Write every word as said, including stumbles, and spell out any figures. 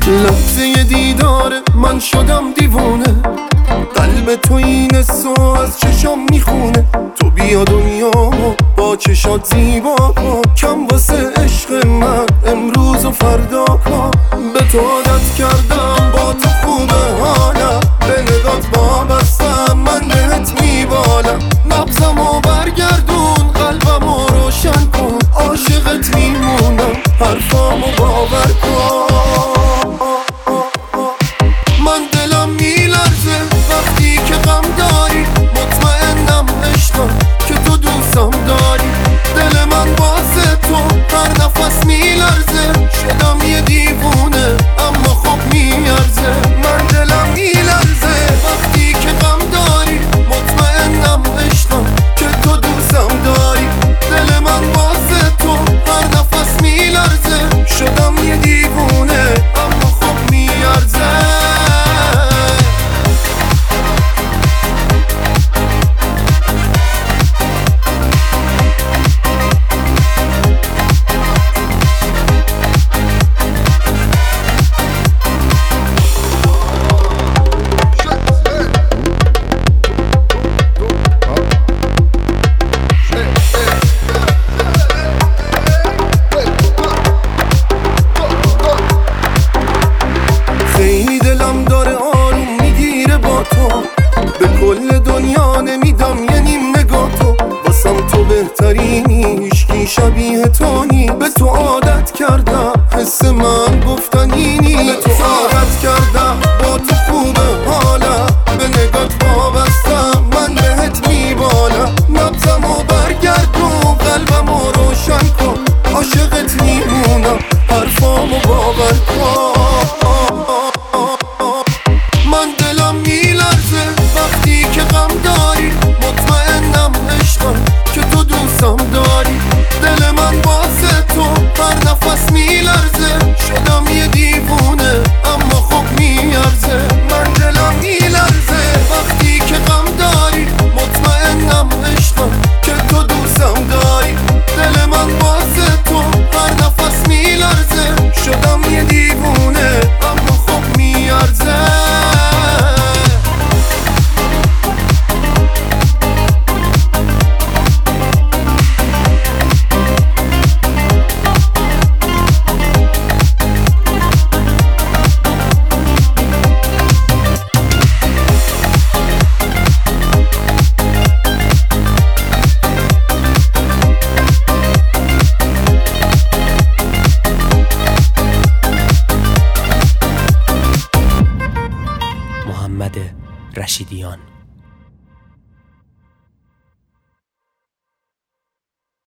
لحظه دیدار من شدم دیوونه، قلب تو این حسو از چشام میخونه. تو بیا دنیامو با چشات زیبا کن، کم واسه عشق من امروز و فردا کن. به تو عادت کردم با تو خوبه حالم، به نگات وابستم من بهت میبالم. نبضمو برگردون قلبمو روشن کن، عاشقت میمونم حرفامو باور کن. من دلم میلرزه وقتی که غم داری، مطمئنم عشقم که تو دوستم داری. دل من واسه تو هر نفس میلرزه، شدم یه دیوونه اما خب میارزه. من دلم میلرزه وقتی که غم داری، مطمئنم عشقم که تو دوستم داری. دل من واسه تو هر نفس میلرزه، شدم یه دیوونه اما خب میارزه. خیلی دلم داره آروم میگیره با تو، به کل دنیا نمیدم یه نیم نگاه تو. واسم تو بهترینی، هیچکی شبیه تو نی. به تو عادت کردم حس من گفتنینی، به تو عادت کردم با تو خوبه حالم. به نگات وابستم من بهت میبالم. نبضمو برگردون قلبمو روشن کن، عاشقت میمونم حرفامو باور کن. من دلم میلرزه وقتی که غم داری، مطمئنم عشقم که تو دوستم داری. دل من واسه تو هر نفس میلرزه، شدم یه دیوونه اما خب میارزه. من دلم میلرزه وقتی که غم داری، مطمئنم عشقم که تو دوستم داری. دل من واسه تو هر نفس میلرزه، شدم یه دیوونه اما خب میارزه. محمد رشیدیان.